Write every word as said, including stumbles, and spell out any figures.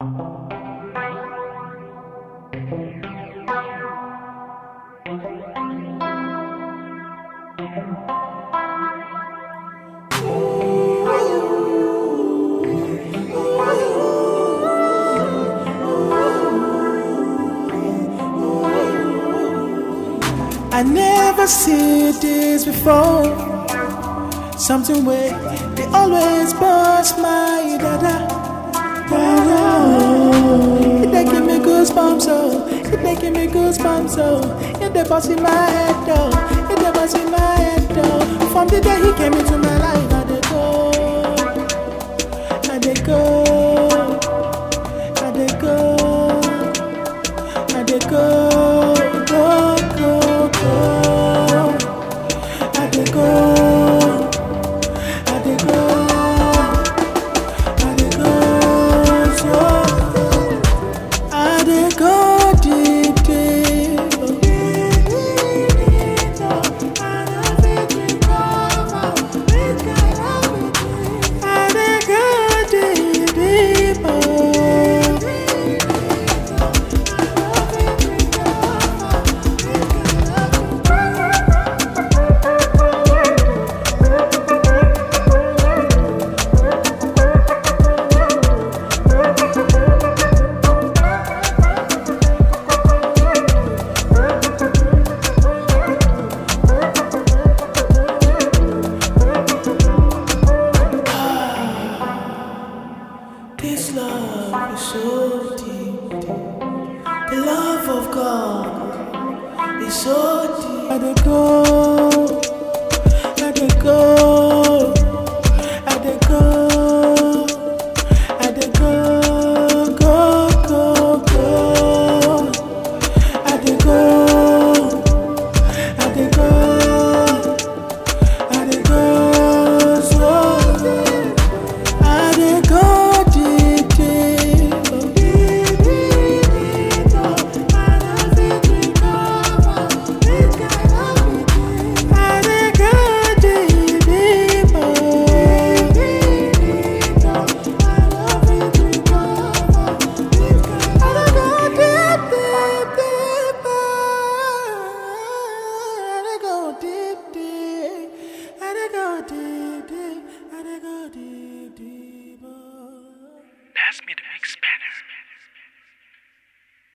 I never see this before. Something where they always bust my dada. Dada. It they give me goosebumps, oh. It they give me goosebumps, oh. It they bust in my head, oh. It they bust in my head, oh. From the day he came into my life, I dey go, I dey go, I dey go, I dey go. This love is so deep, deep. The love of God is so deep. I dey go.